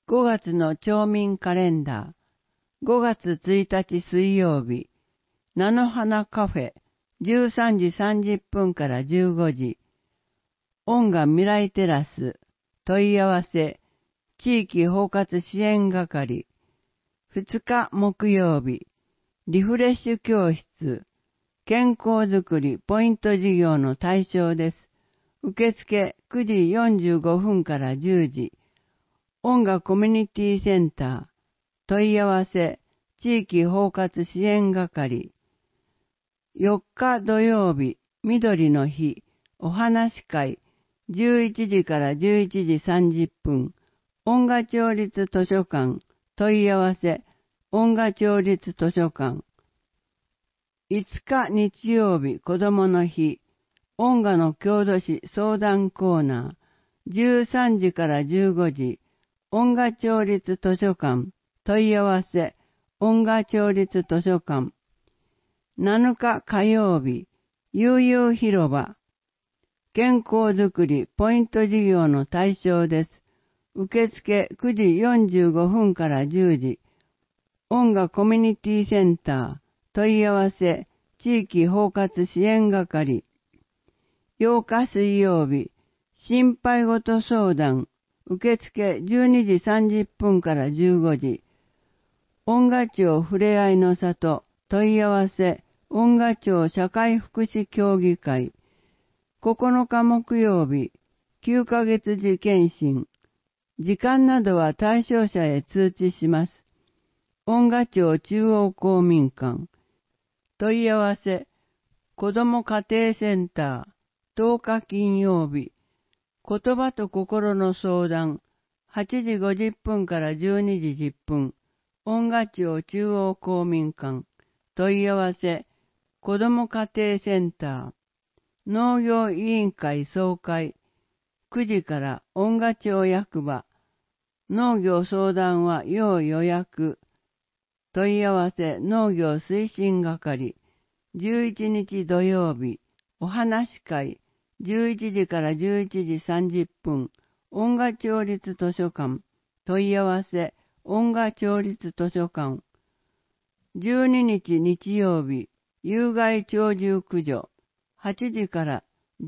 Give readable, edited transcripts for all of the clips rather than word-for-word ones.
5月の町民カレンダー。5月1日水曜日。菜の花カフェ。13時30分から15時。音楽未来テラス。問い合わせ。地域包括支援係。2日木曜日。リフレッシュ教室。健康づくりポイント事業の対象です。受付9時45分から10時。音楽コミュニティセンター。問い合わせ。地域包括支援係。4日土曜日。緑の日。お話会。11時から11時30分。音楽町立図書館。問い合わせ。音楽町立図書館。5日日曜日。子供の日。音楽の郷土史相談コーナー。13時から15時。音楽町立図書館。問い合わせ。音楽町立図書館。7日火曜日。悠々広場。健康づくりポイント事業の対象です。受付9時45分から10時。音楽コミュニティセンター。問い合わせ。地域包括支援係。8日水曜日。心配事相談。受付12時30分から15時。音楽町ふれあいの里。問い合わせ。音楽町社会福祉協議会。9日木曜日。9ヶ月時検診。時間などは対象者へ通知します。音楽町中央公民館。問い合わせ。子ども家庭センター。10日金曜日。言葉と心の相談。8時50分から12時10分。音楽町中央公民館。問い合わせ。子ども家庭センター。農業委員会総会。9時から音楽町役場。農業相談は要予約。問い合わせ農業推進係。11日土曜日。お話会。11時から11時30分。音楽町立図書館。問い合わせ。音楽町立図書館。12日日曜日。有害鳥獣駆除。8時から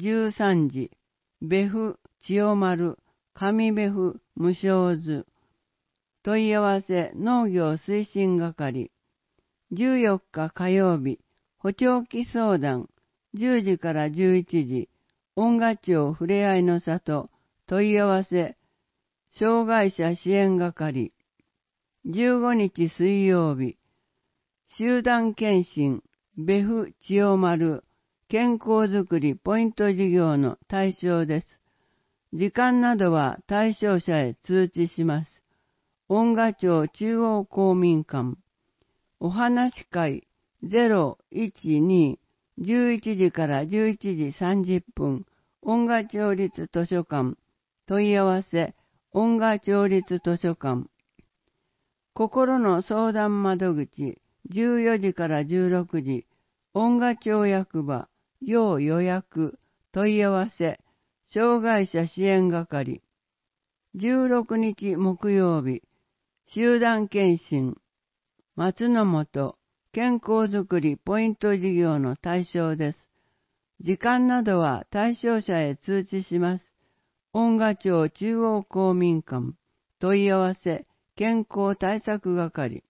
13時。別府、千代丸、上別府、無償図。問い合わせ農業推進係。14日火曜日。補聴器相談。10時から11時。音楽町ふれあいの里。問い合わせ。障害者支援係。15日水曜日。集団検診。別府千代丸。健康づくりポイント事業の対象です。時間などは対象者へ通知します。音楽町中央公民館。お話会012。11時から11時30分。音楽町立図書館。問い合わせ。音楽町立図書館。心の相談窓口。14時から16時。音楽町役場。要予約。問い合わせ。障害者支援係。16日木曜日。集団検診。松の本。健康づくりポイント事業の対象です。時間などは対象者へ通知します。音楽町中央公民館。問い合わせ。健康対策係。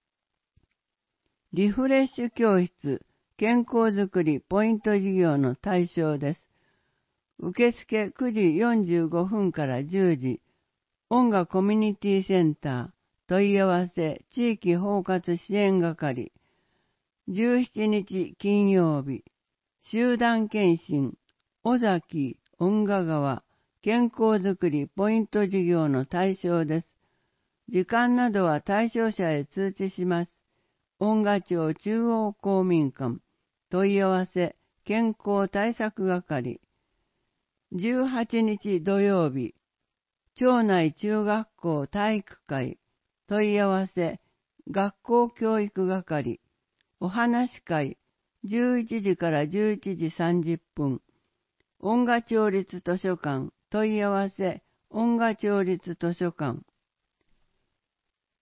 リフレッシュ教室。健康づくりポイント事業の対象です。受付9時45分から10時。音楽コミュニティセンター。問い合わせ。地域包括支援係。17日金曜日。集団検診。尾崎、音楽川。健康づくりポイント事業の対象です。時間などは対象者へ通知します。音楽町中央公民館。問い合わせ。健康対策係。18日土曜日。町内中学校体育会。問い合わせ。学校教育係。お話会。11時から11時30分。音楽町立図書館。問い合わせ。音楽町立図書館。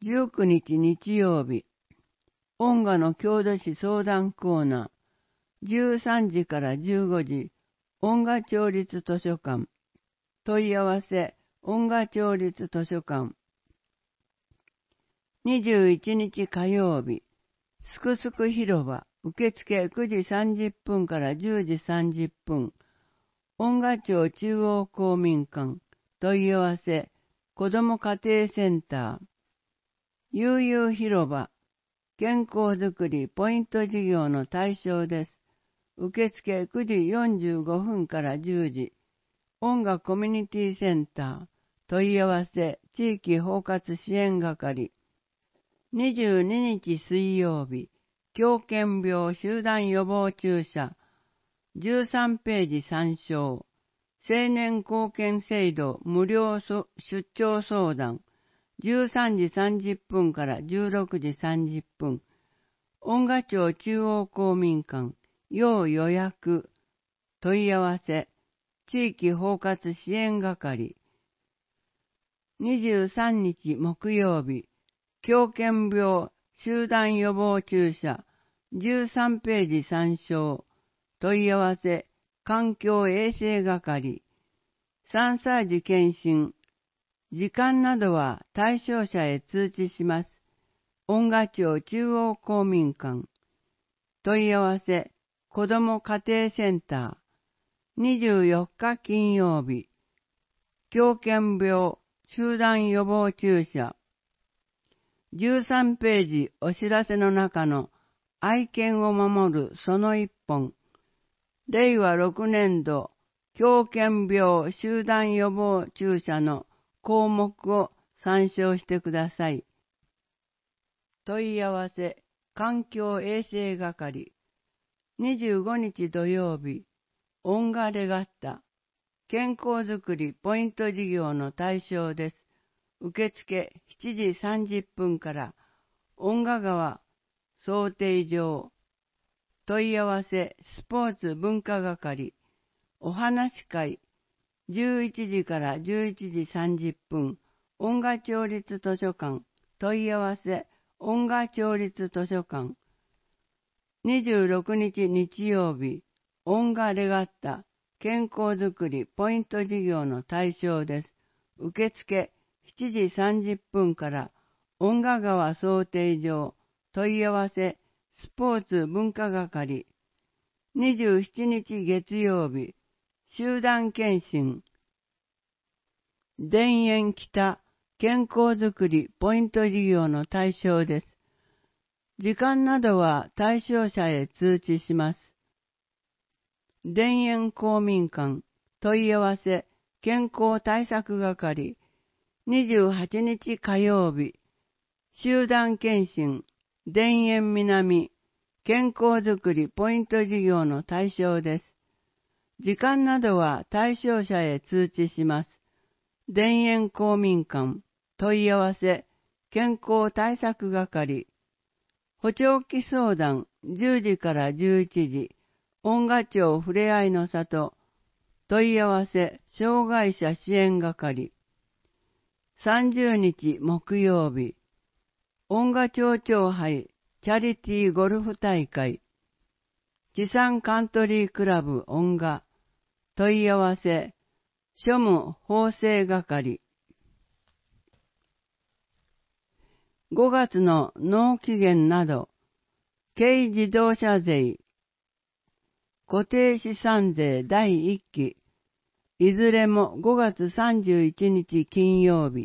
19日日曜日、音楽の郷土史相談コーナー、13時から15時、音楽町立図書館、問い合わせ、音楽町立図書館。21日火曜日、すくすく広場、受付9時30分から10時30分、音楽町中央公民館、問い合わせ、子ども家庭センター、悠々広場、健康づくりポイント事業の対象です。受付9時45分から10時、音楽コミュニティセンター、問い合わせ、地域包括支援係。22日水曜日、狂犬病集団予防注射、13ページ参照、青年貢献制度無料出張相談、13時30分から16時30分、音楽町中央公民館、要予約、問い合わせ、地域包括支援係。23日木曜日、狂犬病集団予防注射、13ページ参照、問い合わせ、環境衛生係。3歳児検診、時間などは対象者へ通知します。音楽町中央公民館。問い合わせ、子ども家庭センター。24日金曜日、狂犬病集団予防注射。13ページお知らせの中の愛犬を守るその一本。令和6年度狂犬病集団予防注射の項目を参照してください。問い合わせ、環境衛生係。25日土曜日、音楽レガッタ、健康づくりポイント事業の対象です。受付7時30分から、音楽川想定場、問い合わせスポーツ文化係、お話会、11時から11時30分、音楽町立図書館、問い合わせ、音楽町立図書館。26日日曜日、音楽レガッタ、健康づくりポイント事業の対象です。受付7時30分から、音楽川想定場、問い合わせ、スポーツ文化係。27日月曜日、集団検診。田園北、健康づくりポイント事業の対象です。時間などは対象者へ通知します。田園公民館、問い合わせ、健康対策係。28日火曜日、集団検診、田園南、健康づくりポイント事業の対象です。時間などは対象者へ通知します。田園公民館、問い合わせ、健康対策係。補聴器相談、10時から11時、音楽町ふれあいの里、問い合わせ、障害者支援係。30日木曜日、音楽町長杯チャリティーゴルフ大会、地産カントリークラブ音楽、問い合わせ、庶務法制係。5月の納期限など、軽自動車税、固定資産税第1期、いずれも5月31日金曜日。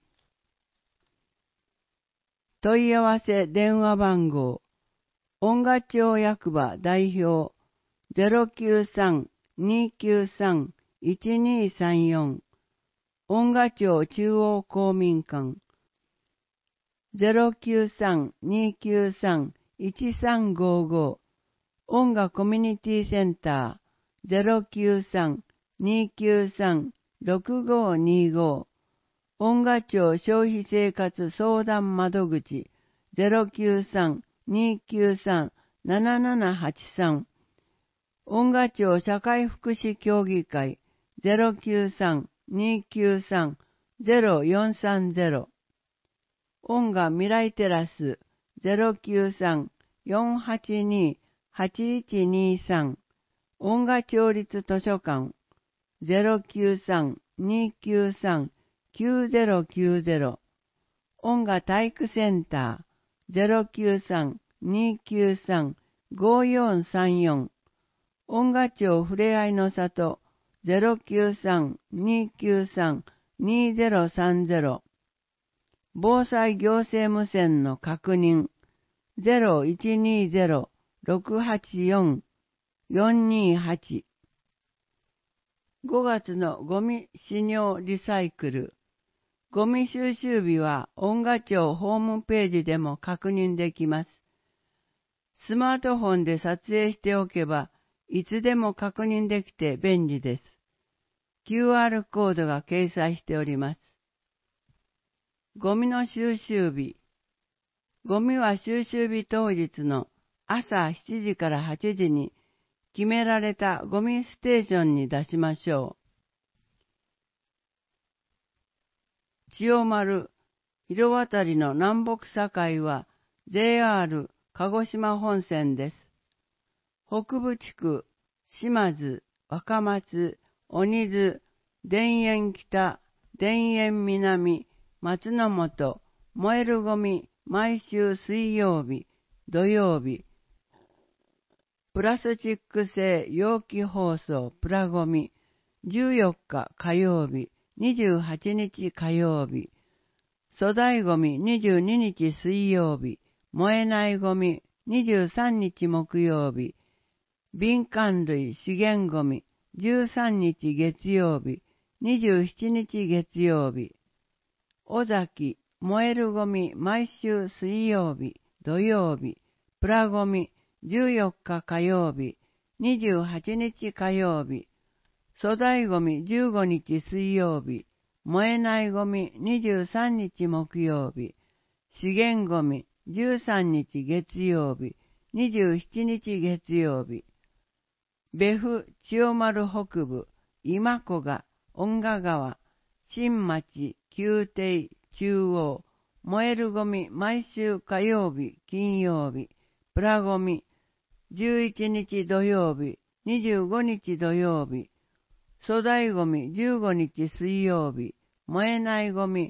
問い合わせ電話番号、音楽町役場代表 093-293-1234 音楽町中央公民館 093-293-1355 音楽コミュニティセンター 093-293-6525 音楽町消費生活相談窓口 093-293-7783 音楽町社会福祉協議会 093-293-0430 音楽未来テラス 093-482-8123 音楽町立図書館 093-293-9090 音楽体育センター 093-293-5434 音楽町ふれあいの里 093-293-2030 防災行政無線の確認 0120-684-428 5月のゴミ使用リサイクルゴミ収集日は音楽庁ホームページでも確認できます。スマートフォンで撮影しておけばいつでも確認できて便利です。QR コードが掲載しております。ゴミの収集日。ゴミは収集日当日の朝7時から8時に決められたゴミステーションに出しましょう。千代丸、広渡りの南北境は JR 鹿児島本線です。北部地区、島津、若松、鬼津、田園北、田園南、松の本、燃えるゴミ、毎週水曜日、土曜日、プラスチック製容器包装プラゴミ、14日火曜日、28日火曜日、粗大ゴミ22日水曜日、燃えないゴミ23日木曜日、敏感類資源ゴミ13日月曜日、27日月曜日、尾崎燃えるゴミ毎週水曜日、土曜日、プラゴミ14日火曜日、28日火曜日、粗大ゴミ15日水曜日、燃えないゴミ23日木曜日、資源ゴミ13日月曜日、27日月曜日、別府千代丸北部、今古賀、恩賀川、新町、旧邸、中央、燃えるゴミ毎週火曜日、金曜日、プラゴミ11日土曜日、25日土曜日、粗大ゴミ15日水曜日、燃えないゴミ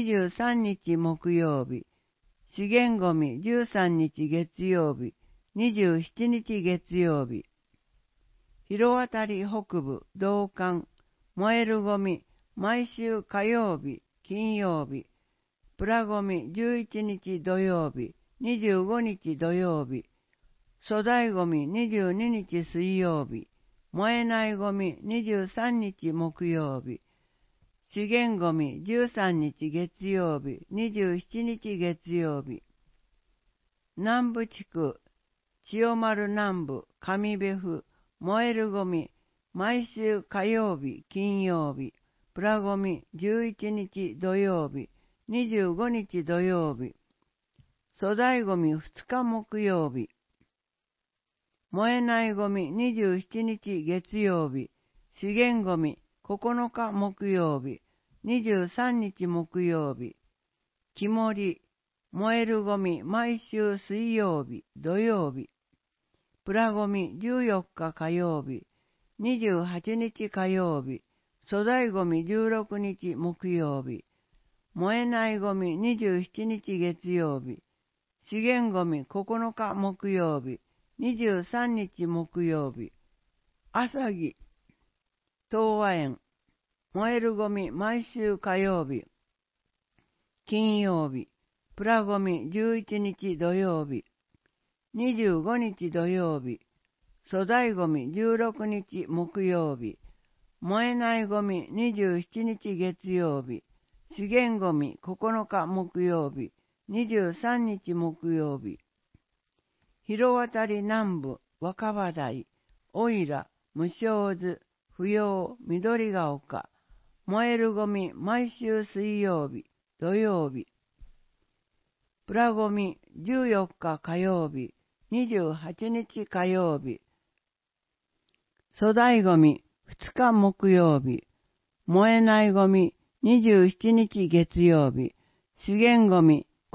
23日木曜日、資源ゴミ13日月曜日、27日月曜日、広渡り北部道館、燃えるゴミ毎週火曜日、金曜日、プラゴミ11日土曜日、25日土曜日、粗大ゴミ22日水曜日、燃えないゴミ23日木曜日、資源ゴミ13日月曜日、27日月曜日、南部地区、千代丸南部、上別府、燃えるゴミ、毎週火曜日、金曜日、プラゴミ11日土曜日、25日土曜日、粗大ゴミ2日木曜日、燃えないゴミ27日月曜日、資源ゴミ9日木曜日、23日木曜日、木森、燃えるゴミ毎週水曜日、土曜日、プラゴミ14日火曜日、28日火曜日、粗大ゴミ16日木曜日、燃えないゴミ27日月曜日、資源ゴミ9日木曜日、23日木曜日、朝木、東和園、燃えるゴミ毎週火曜日、金曜日、プラゴミ11日土曜日、25日土曜日、粗大ゴミ16日木曜日、燃えないゴミ27日月曜日、資源ゴミ9日木曜日、23日木曜日、広渡り南部、若葉台、おいら、無償図、不要、緑が丘、燃えるゴミ毎週水曜日、土曜日、プラゴミ14日火曜日、28日火曜日、粗大ゴミ2日木曜日、燃えないゴミ27日月曜日、資源ゴミ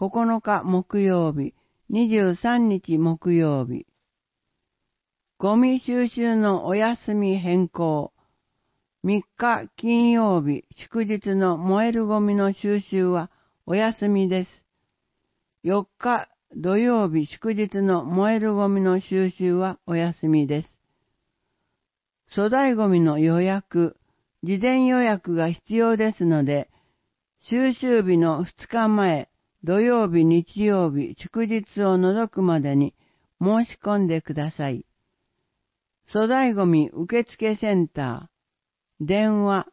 9日木曜日、23日木曜日。ゴミ収集のお休み変更。3日金曜日、祝日の燃えるゴミの収集はお休みです。4日土曜日、祝日の燃えるゴミの収集はお休みです。粗大ゴミの予約、事前予約が必要ですので、収集日の2日前、土曜日、日曜日、祝日を除くまでに申し込んでください。粗大ゴミ受付センター、電話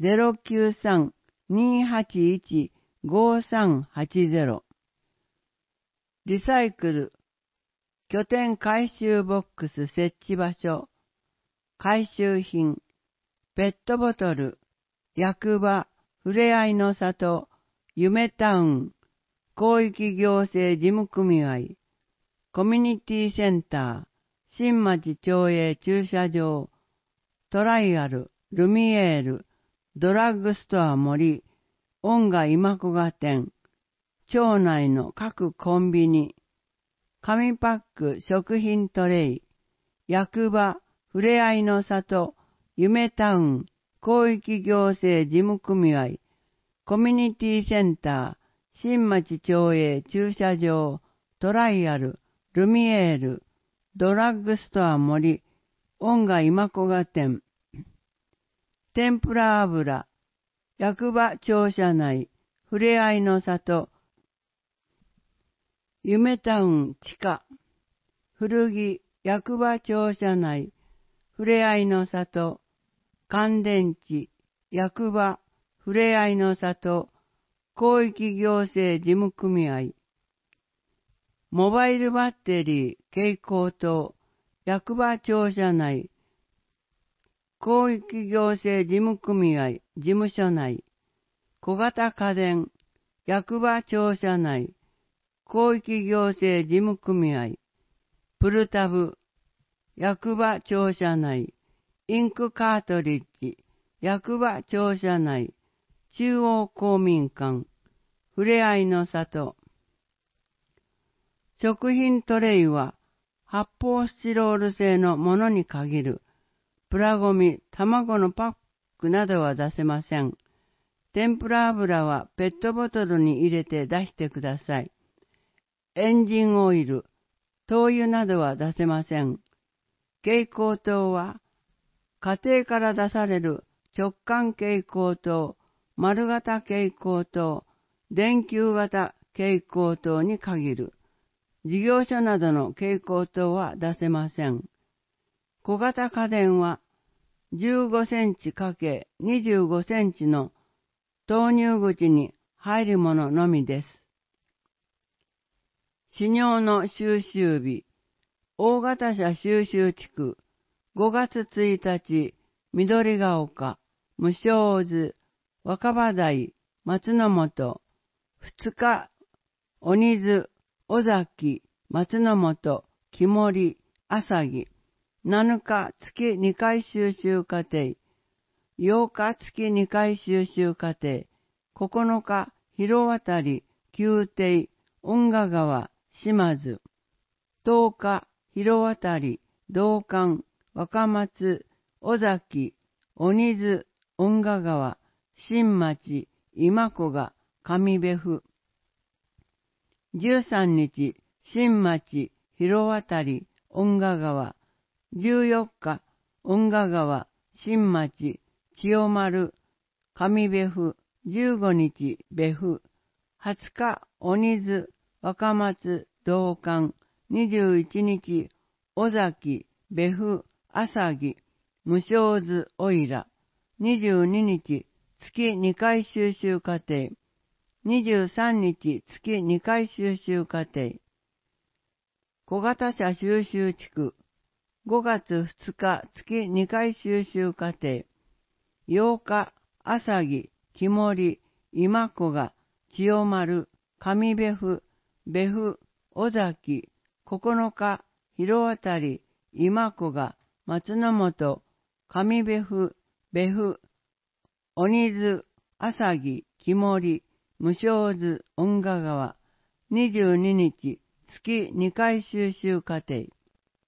093-281-5380。リサイクル、拠点回収ボックス設置場所、回収品、ペットボトル、役場、ふれあいの里、夢タウン、広域行政事務組合、コミュニティセンター、新町町営駐車場、トライアル、ルミエール、ドラッグストア森、音楽今古賀店、町内の各コンビニ、紙パック食品トレイ、役場、ふれあいの里、夢タウン、広域行政事務組合、コミュニティセンター、新町町営駐車場、トライアル、ルミエール、ドラッグストア森、音楽今古賀店、天ぷら油、役場庁舎内、ふれあいの里、夢タウン地下、古着、役場庁舎内、ふれあいの里、乾電池、役場、ふれあいの里、広域行政事務組合、モバイルバッテリー、蛍光灯、役場庁舎内、広域行政事務組合、事務所内、小型家電、役場庁舎内、広域行政事務組合、プルタブ、役場庁舎内、インクカートリッジ、役場庁舎内、中央公民館、ふれあいの里。食品トレイは発泡スチロール製のものに限る。プラゴミ、卵のパックなどは出せません。天ぷら油はペットボトルに入れて出してください。エンジンオイル、灯油などは出せません。蛍光灯は家庭から出される直管蛍光灯、丸型蛍光灯、電球型蛍光灯に限る。事業所などの蛍光灯は出せません。小型家電は15センチ ×25 センチの投入口に入るもののみです。飼料の収集日、大型車収集地区、5月1日、緑が丘、無償津、若葉台、松の本、2日、鬼津、尾崎、松の本、木森、朝木、7日、月2回収集過程、8日、月2回収集過程、9日、広渡り、宮廷、恩賀川、島津、10日、広渡り、道館、若松、尾崎、鬼津、恩賀川、新町、今古賀、上部府。13日、新町、広渡り、恩賀川。14日、恩賀川、新町、千代丸、上部府。15日、部府。20日、鬼津、若松、道館。21日、尾崎、部府、朝木、無償津、おいら。22日、月2回収集過程。23日、月2回収集過程。小型車収集地区。5月2日、月2回収集過程。8日、朝木、木森、今古賀、千代丸、上部府、部府、尾崎。9日、広渡り、今古賀、松の本、上部府、部府、鬼津、朝木、木森、無償津、恩賀川。 22日、月2回収集課程。